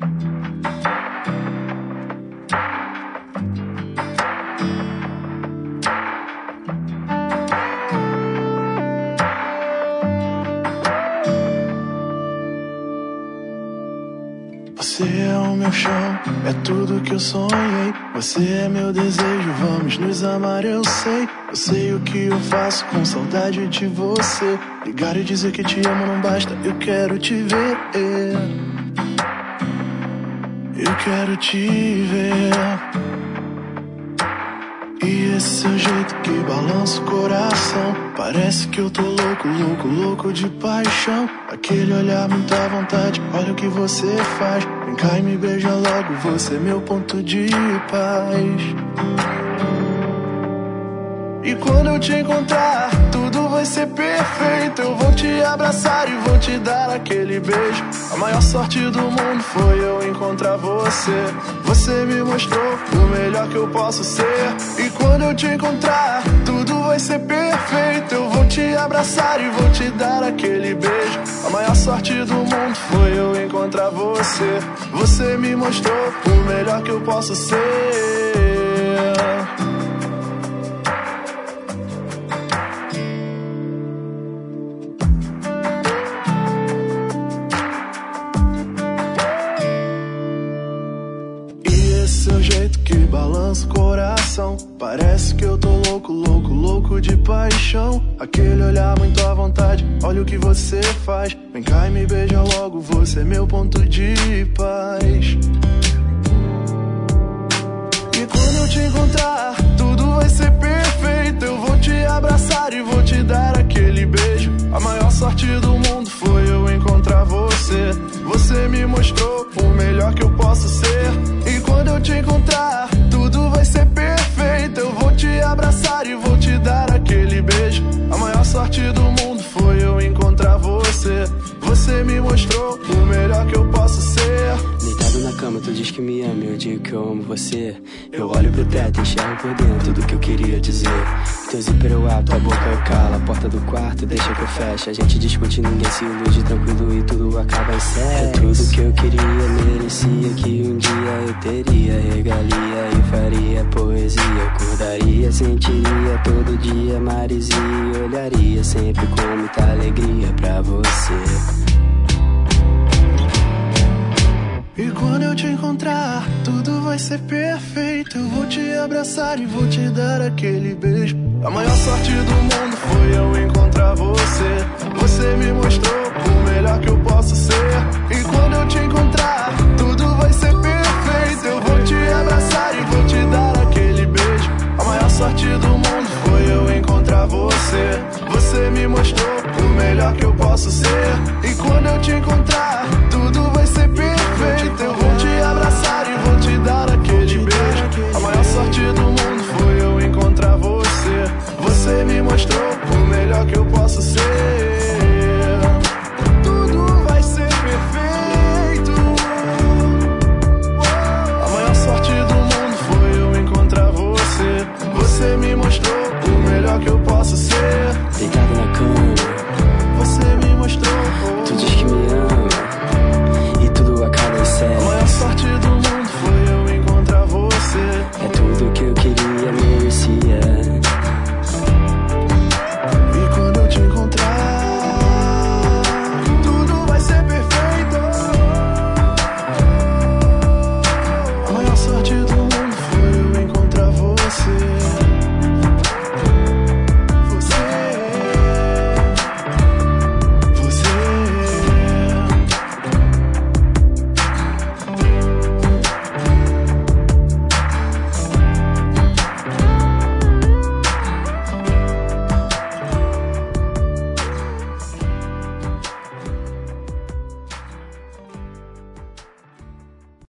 Você é o meu chão, é tudo que eu sonhei. Você é meu desejo, vamos nos amar, eu sei. Eu sei o que eu faço com saudade de você. Ligar e dizer que te amo não basta, eu quero te ver. Eu quero te ver. E esse seu jeito que balança o coração, parece que eu tô louco, louco, louco de paixão. Aquele olhar, muita vontade, olha o que você faz. Vem cá e me beija logo, você é meu ponto de paz. E quando eu te encontrar, tudo vai ser perfeito. Eu vou te abraçar e vou te dar aquele beijo. A maior sorte do mundo foi eu encontrar você. Você me mostrou o melhor que eu posso ser. E quando eu te encontrar, tudo vai ser perfeito. Eu vou te abraçar e vou te dar aquele beijo. A maior sorte do mundo foi eu encontrar você. Você me mostrou o melhor que eu posso ser. Seu jeito que balança o coração, parece que eu tô louco, louco, louco de paixão. Aquele olhar muito à vontade, olha o que você faz. Vem cá e me beija logo, você é meu ponto de paz. E quando eu te encontrar, tudo vai ser perfeito. Eu vou te abraçar e vou te dar aquele beijo. A maior sorte do mundo foi eu encontrar você. Você me mostrou o melhor que eu posso ser. E quando eu te encontrar, tudo vai ser perfeito. Eu vou te abraçar e vou te dar aquele beijo. A maior sorte do mundo foi eu encontrar você. Você me mostrou o melhor que eu posso ser. Deitado na cama, tu diz que me ama, eu digo que eu amo você. Eu olho pro teto e enxergo por dentro do que eu queria dizer. Teu zíper eu abro, tua boca eu calo. A porta do quarto deixa que eu fecho. A gente discute, ninguém se ilude, tranquilo e tudo acaba em sexo. É tudo que eu queria, merecia que um dia eu teria. Regalia e faria poesia. Acordaria, sentiria todo dia maresia. Olharia sempre com muita alegria pra você. E quando eu te encontrar, tudo vai ser perfeito. Eu vou te abraçar e vou te dar aquele beijo. A maior sorte do mundo foi eu encontrar você. Você me mostrou o melhor que eu posso ser. E quando eu te encontrar, tudo vai ser perfeito. Eu vou te abraçar e vou te dar aquele beijo. A maior sorte do mundo foi eu encontrar você. Você me mostrou o melhor que eu posso ser. E quando eu te encontrar, tudo vai ser